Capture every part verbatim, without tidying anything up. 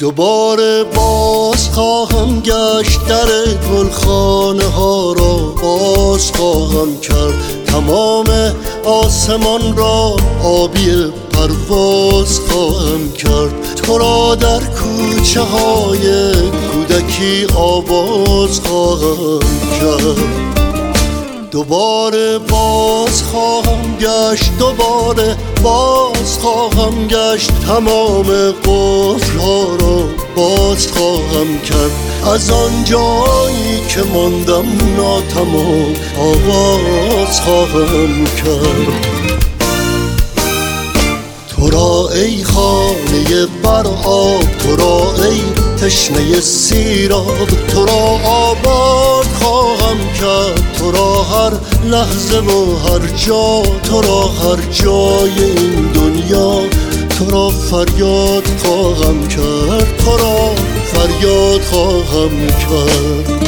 دوباره باز خواهم گشت، در گلخانه ها را باز خواهم کرد، تمام آسمان را آبی پرواز خواهم کرد، تو را در کوچه های کودکی آواز خواهم کرد. دوباره باز خواهم گشت، دوباره باز خواهم گشت، تمام قفل‌ها را باز خواهم کرد، از آن جایی که ماندم ناتمام آغاز خواهم کرد. تو را ای خانه بر آب، تو را ای تشنه سیراب، تو را آباد خواهم کرد، تو را هر لحظه و هر جا، تو را هر جای این دنیا، تو را فریاد خواهم کرد، تو را فریاد خواهم کرد.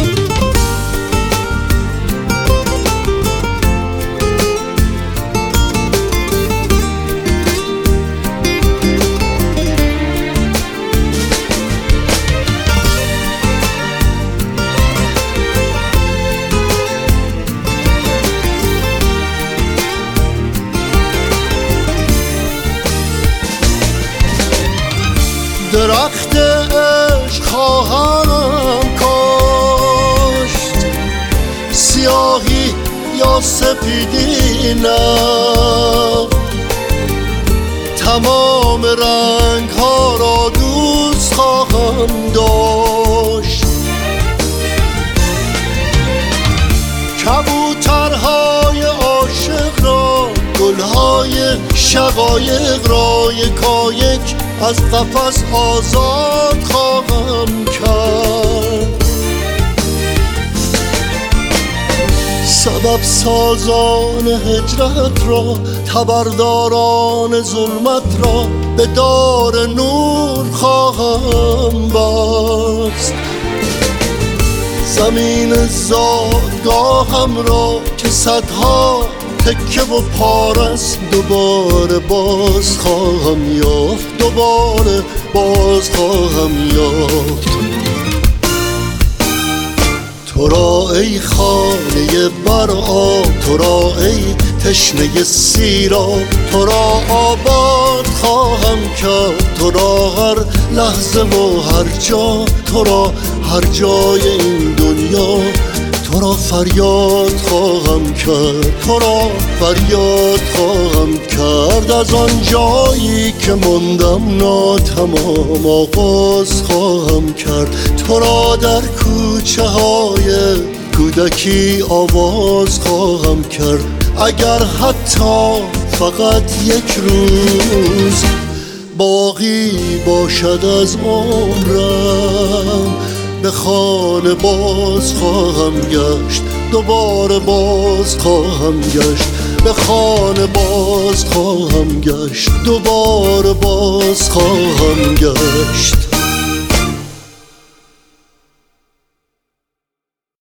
درخت عشق خواهم کاشت، سیاهی یا سپیدی نه، تمام رنگ ها را دوست خواهم داشت، کبوترهای عاشق را، گلهای شقایق را یکایک از قفس آزاد خواهم کرد، سبب سازان هجرت را، تبرداران ظلمت را به دار نور خواهم بست، زمین زادگاهم را که صدها تکه و پارست دوباره باز خواهم یافت، دوباره باز خواهم یافت. تو را ای خانه بر آب، تو را ای تشنه سیراب، تو را آباد خواهم کرد، تو را هر لحظه و هر جا، تو را هر جای این دنیا، تو را فریاد خواهم کرد، تو را فریاد خواهم کرد، از آن جایی که ماندم ناتمام آغاز خواهم کرد، تو را در کوچه های کودکی آواز خواهم کرد، اگر حتی فقط یک روز باقی باشد از عمرم، به خانه باز خواهم گشت، دوباره باز خواهم گشت، به خانه باز خواهم گشت، دوباره باز خواهم گشت.